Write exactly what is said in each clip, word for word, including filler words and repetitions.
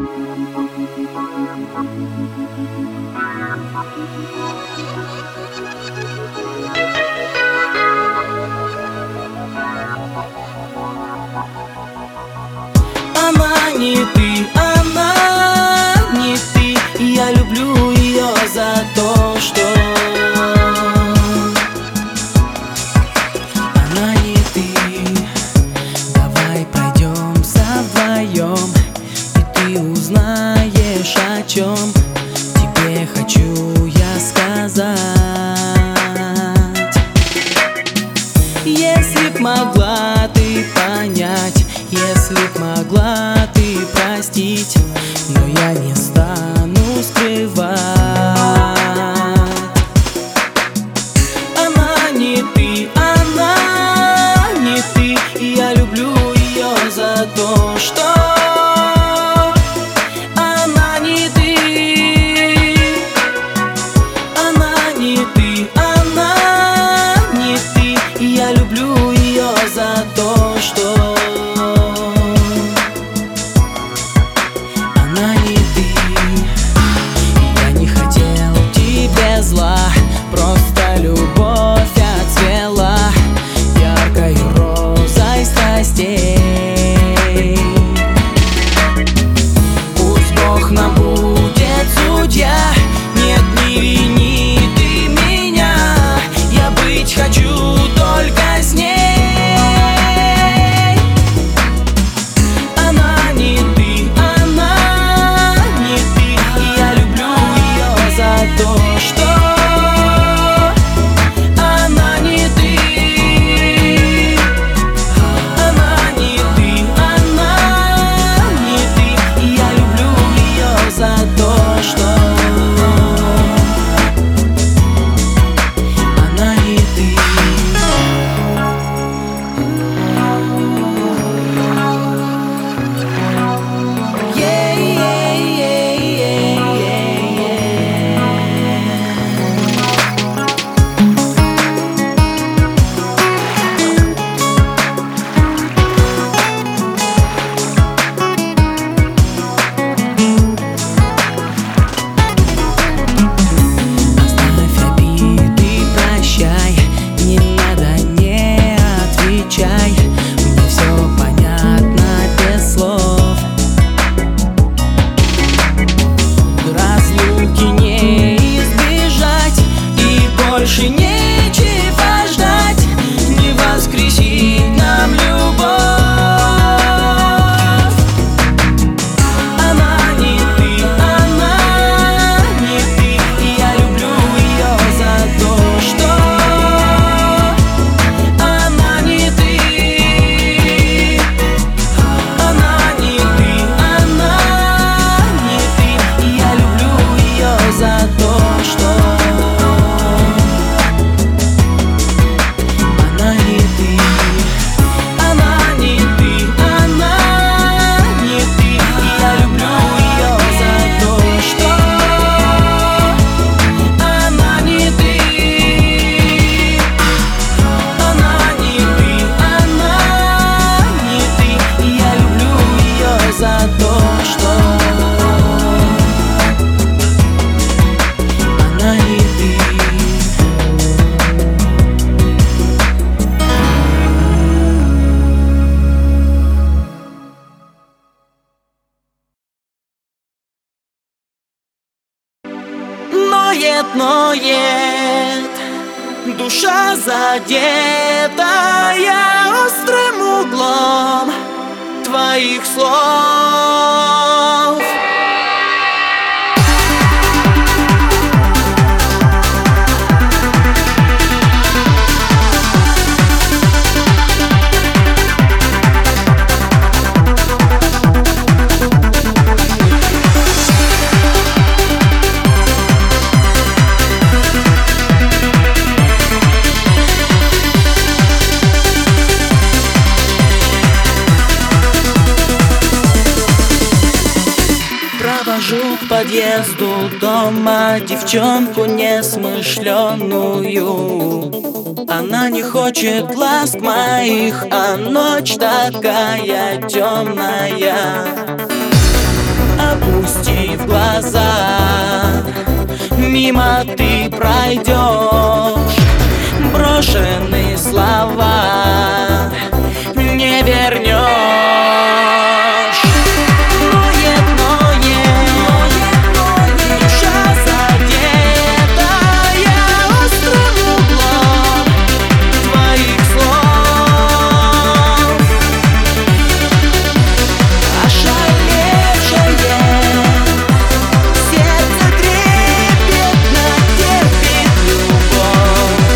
Она не ты, она не ты. Я люблю ее за то, что она не ты. Давай пройдемся вдвоем, и ты узнаешь, о чем тебе хочу я сказать. Если б могла ты понять, если б могла ты простить, но я не стану скрывать. Она не ты, она не ты. И я люблю ее за то, что она не ты. Она не ты, она не ты. И я люблю ее за то, что она не ты. Я не хотел тебе зла, просто любовь отцвела яркой розой страстей. Пусть Бог нам будет судья, нет, не вини ты меня. Я быть хочу только с ней. Она не ты, она не ты. И я люблю ее за то, что она не ты. Она не ты, она не ты. И я люблю ее за то, что она не ты. Мне все понятно без слов. Разлуки не избежать, и больше нечего ждать. Не воскресит нам любовь. Она не ты, она не ты. И я люблю ее за то, что она не ты. Она не ты, она не ты. И я люблю ее за то, что она не ты. Она не ты, она не ты. И я люблю ее за то, что она не ты. Она не ты, она не ты. И я люблю ее за то, что она не ты. Ноет, ноет душа, задетая острым углом твоих слов. Провожу к подъезду дома девчонку несмышленую. Она не хочет ласк моих, а ночь такая темная. глаза. Мимо ты пройдешь, брошенные слова не вернешь. Ноет, ноет, душа задетая острым углом твоих слов. Ошалевшее сердце трепетно терпит любовь,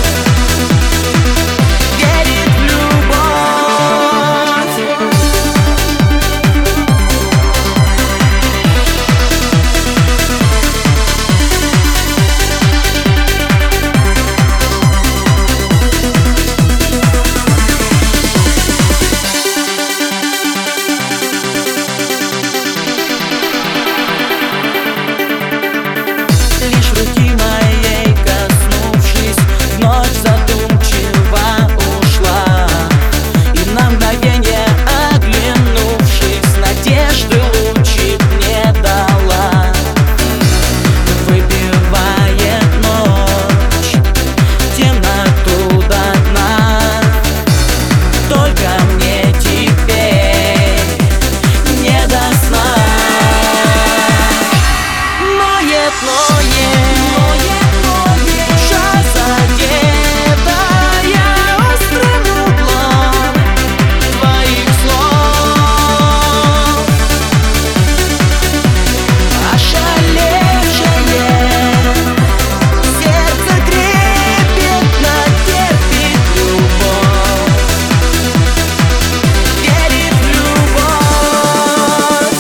верит в любовь. Лишь руки моей коснувшись, вновь задумчиво ушла. И на мгновенье оглянувшись, надежды лучик не дала. Выпивает ночь темноту до дна. Только мне теперь не до сна. Ноет, ноет, душа задетая острым углом твоих слов. Ошалевшее сердце трепетно терпит любовь, верит в любовь.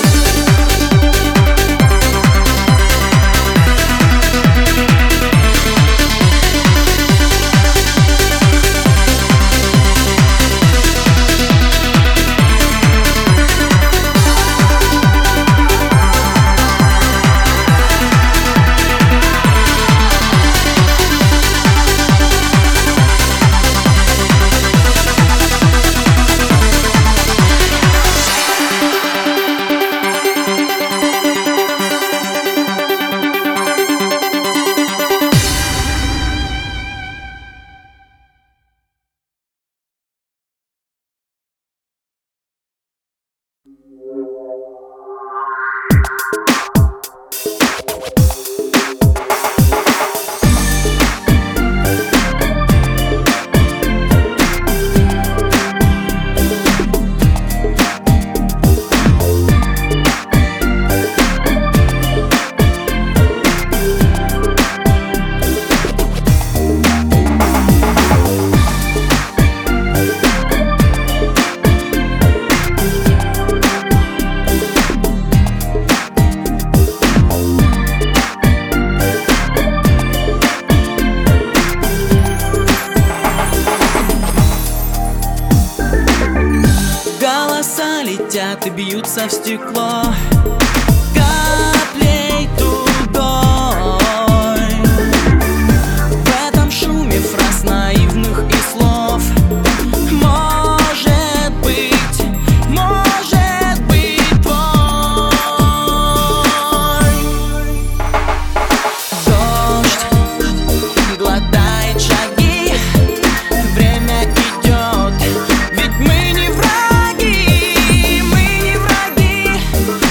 Голоса летят и бьются в стекло каплей тудой. В этом шуме фраз наивных и слов. Может быть, может быть твой. Дождь глотает шаги, время идет, ведь мы не враги, мы не враги.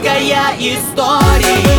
Сладкая история.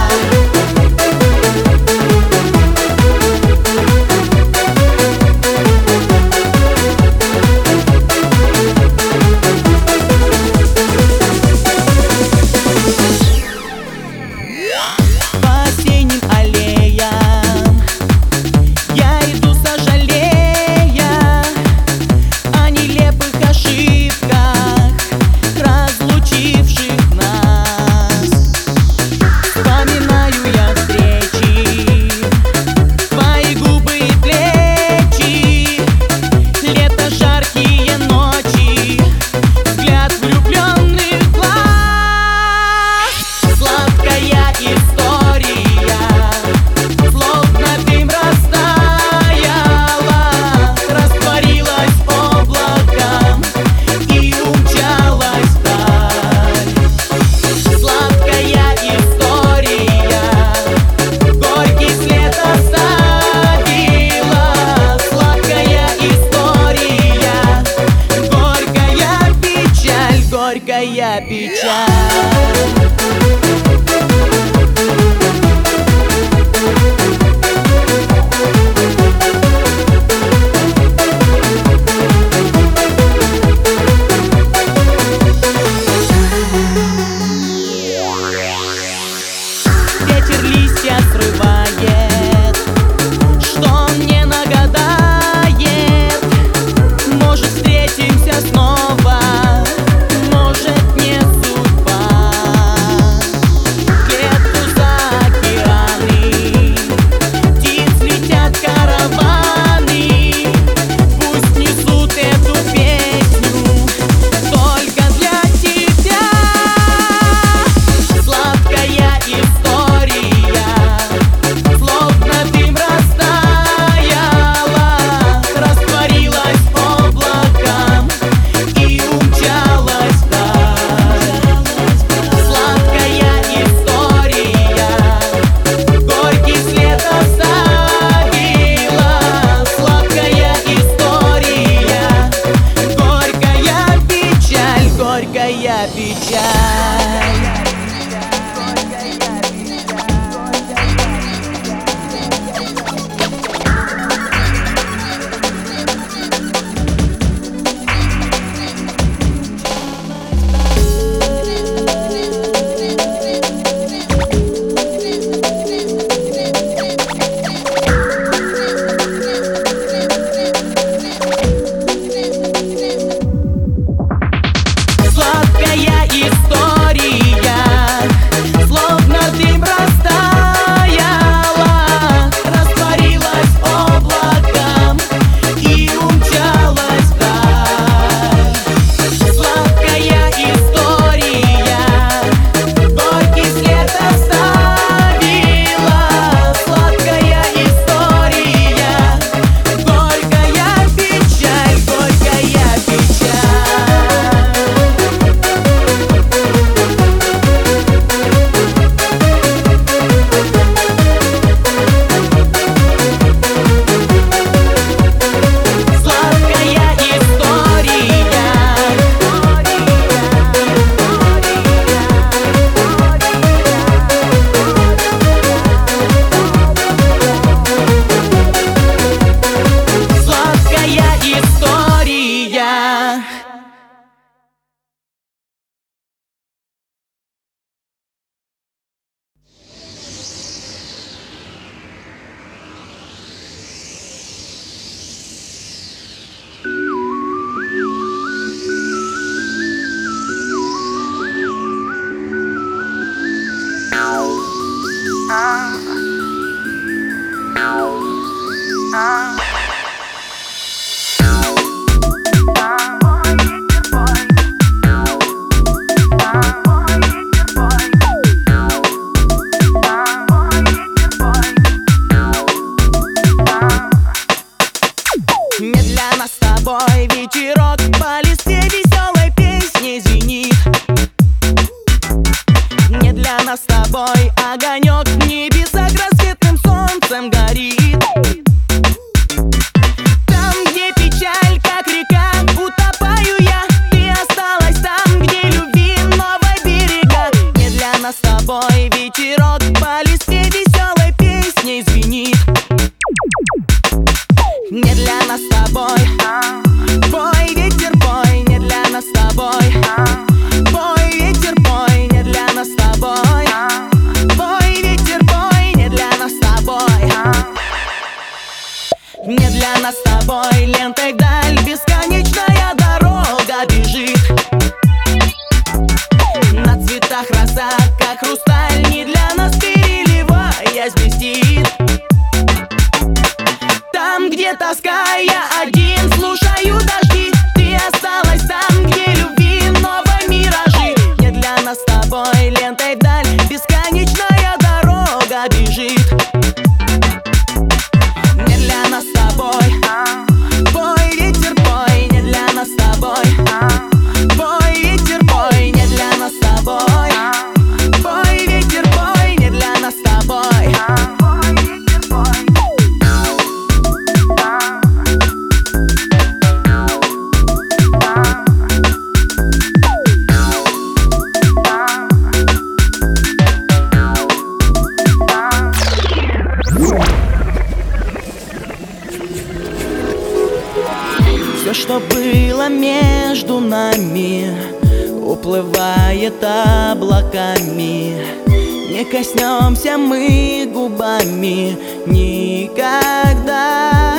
Горькая печаль. Ветер листья срывает, что мне нагадает. Может, встретимся снова, может, не судьба. Где-то за океаны птиц летят караваны. Пусть несут эту песню только для тебя. Сладкая история, словно дым растаяла, растворилась облаком и умчалась вдаль. Сладкая история, горький след оставила. Сладкая история, горькая печаль, горькая печаль. Сладкая история. уплывает облаками. Не коснемся мы губами никогда.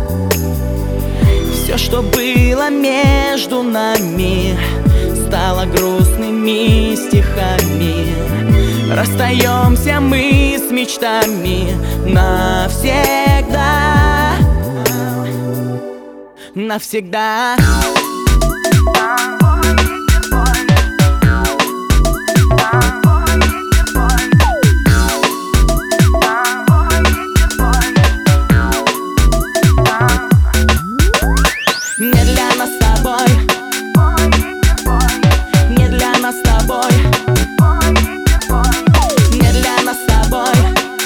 Все, что было между нами, стало грустными стихами. Расстаемся мы с мечтами навсегда. Навсегда. Не для нас с тобой, не для нас с тобой, не для нас с тобой.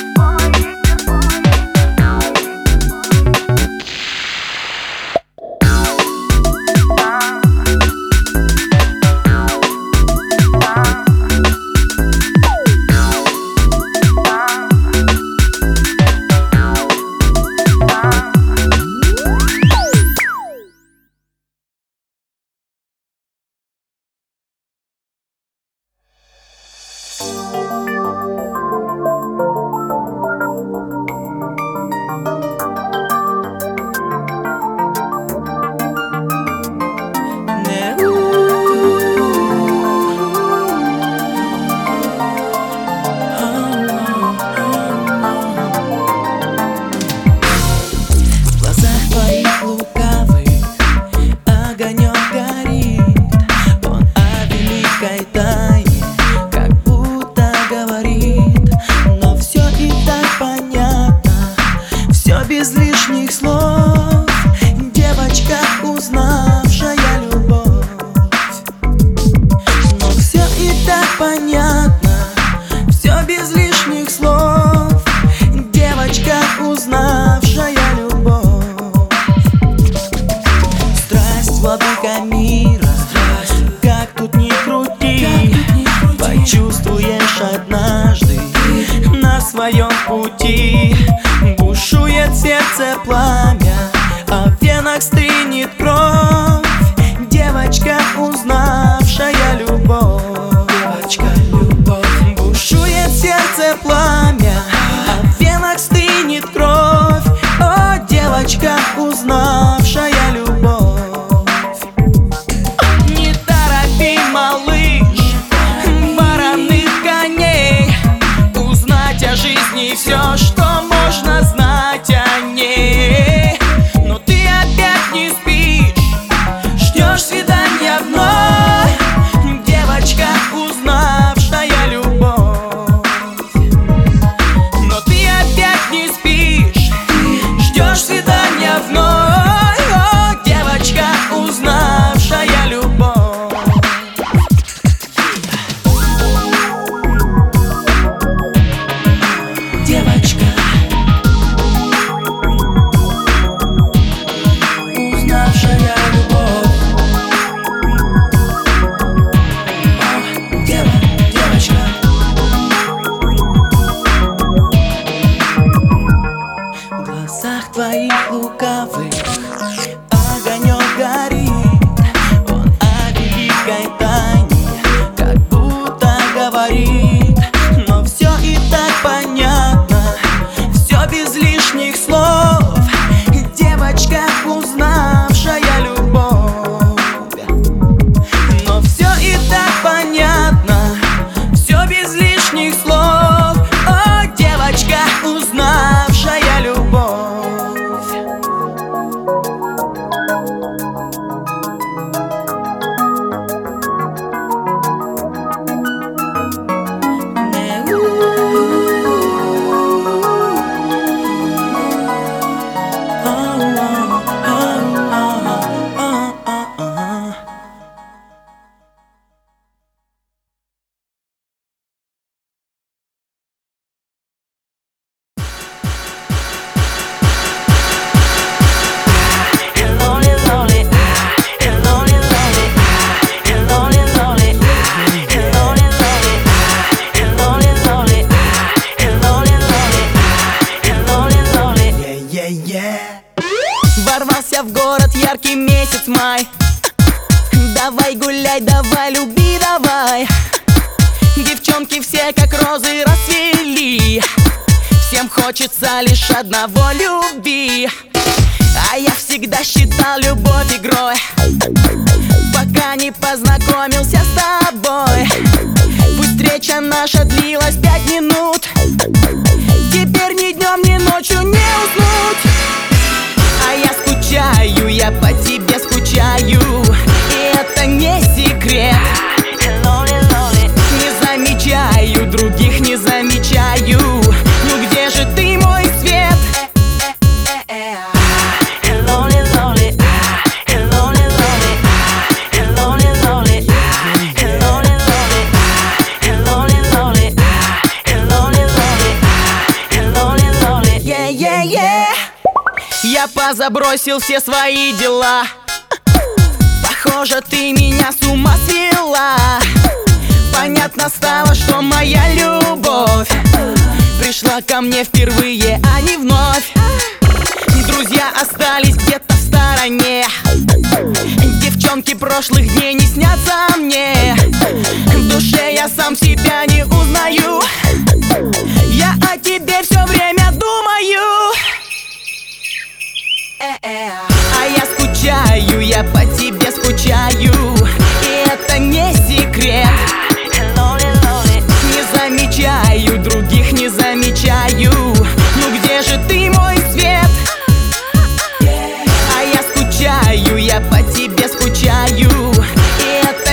Без лишних слов, девочка, узнавшая любовь. Но все и так понятно, все без лишних слов, девочка, узнавшая любовь. Страсть, владыка мира, как тут ни крути, почувствуешь однажды на своем пути. Бушует сердце пламя, а в венах стынет кровь. Девочка, узнавшая любовь. Девочка, любовь. Бушует сердце пламя, а в венах стынет кровь. О, девочка, узнавшая любовь. Не торопи, малыш, вороных коней, узнать о жизни все, что можно знать о ней. Но ты опять не спишь, ждешь свидания вновь. Девочка, узнавшая любовь. Но ты опять не спишь, ждешь свидания вновь. О, девочка, узнавшая любовь. Девочка, узнавшая любовь. О, дева, девочка. В глазах твоих лукавых огонек горит. Он о великой тайне как будто говорит. Но все и так понятно, все без лишних слов. Девочка, узнавшая любовь. Но все и так понятно, все без лишних слов. О, девочка, узнавшая любовь. Ворвался в город яркий месяц май. Давай гуляй, давай люби, давай. хочется лишь одного — любви. А я всегда считал любовь игрой, пока не познакомился с тобой. Пусть встреча наша длилась пять минут, теперь ни днем, ни ночью не уснуть. А я скучаю, я по тебе скучаю, и это не секрет. Не замечаю других, не замечаю. Ну где же ты, мой свет? Я позабросил все свои дела. Похоже, ты меня с ума свела. Понятно стало, что моя любовь пришла ко мне впервые, а не вновь. Друзья остались где-то в стороне, девчонки прошлых дней не снятся мне. В душе я сам себя не узнаю, я о тебе все время думаю. А я скучаю, я по тебе скучаю, и это не секрет. Не замечаю других, не замечаю. Ну где же ты, мой свет? А я скучаю, я по тебе скучаю, и это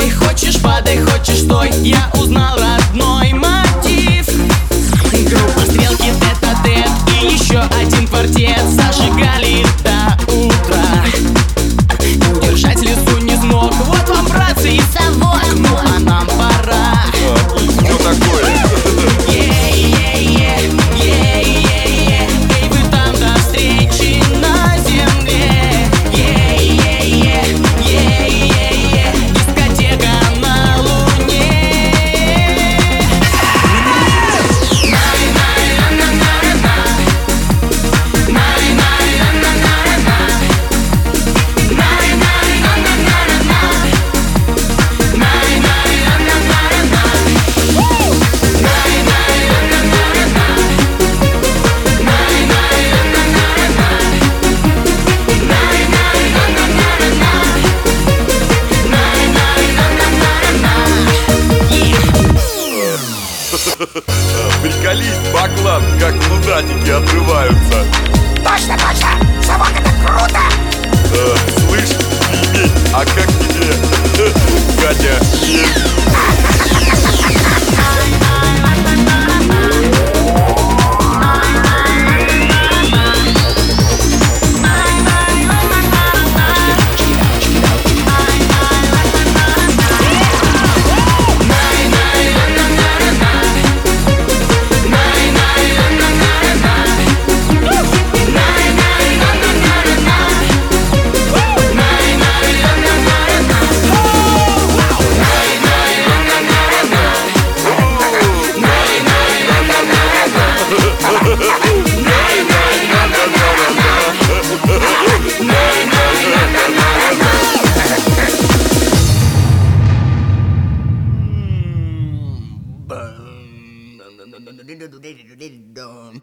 Ой, хочешь падай, хочешь стой, я узнал родной мотив. Группа стрелки, тет-а-тет и еще один квартет зажигали до утра. Удержать слезу не смог, вот вам, братцы, и совок. Ну а нам пора. Что такое? Е-е-е, е-е-е, эй, вы там до встречи на земле. Е-е-е, е-е-е, дискотека на луне. Приколись, Баклан, как лунатики отрываются. Точно, точно! Совок, это круто! Э, слышь, пельмень, а как тебе Катя и... Dum.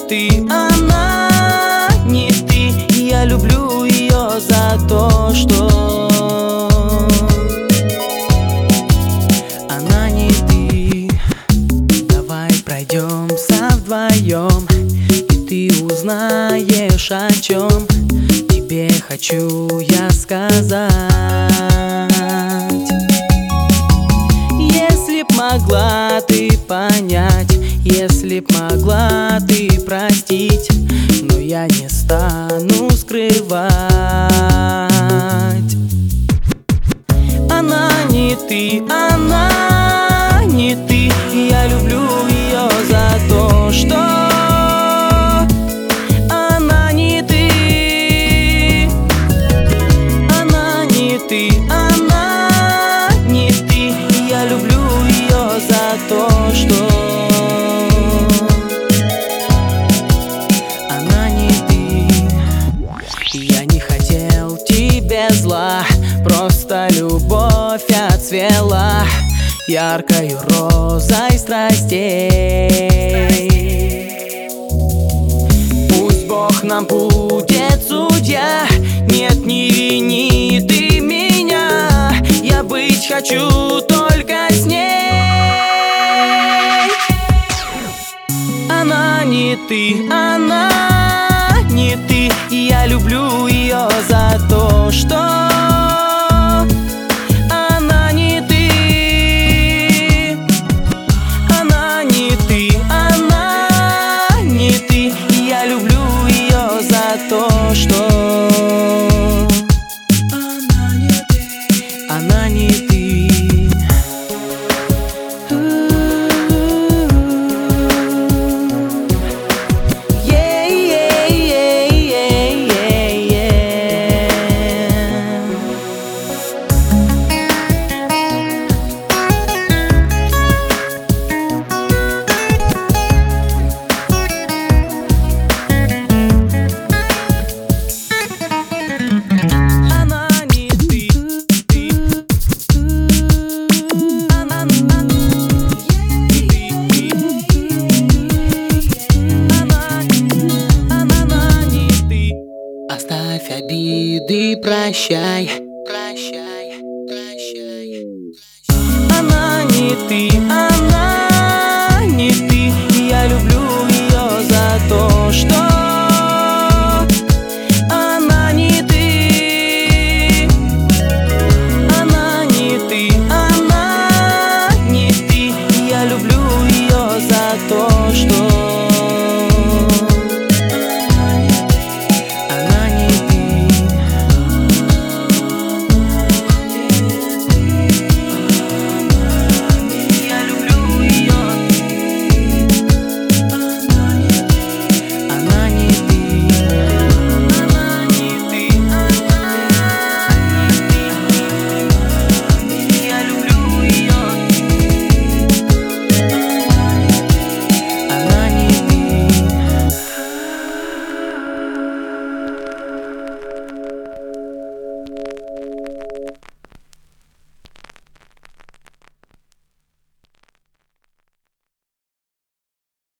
ты, она не ты. И я люблю ее за то, что она не ты. Давай пройдемся вдвоем, и ты узнаешь, о чем тебе хочу я сказать. Если б могла ты понять, если б могла ты простить, но я не стану скрывать. Она не ты, она не ты. И я люблю ее за то, что она не ты. Она не ты, она не ты. И я люблю ее за то, что она не ты. Я не хотел тебе зла, просто любовь отцвела яркою розой страстей. Пусть Бог нам будет судья, нет, не вини ты меня. Я быть хочу только с ней. Она не ты, она не ты. И я люблю ее за то, что она не ты. Она не ты, она не ты. И я люблю ее за то, что она не ты. Она не ты. Оставь обиды, прощай.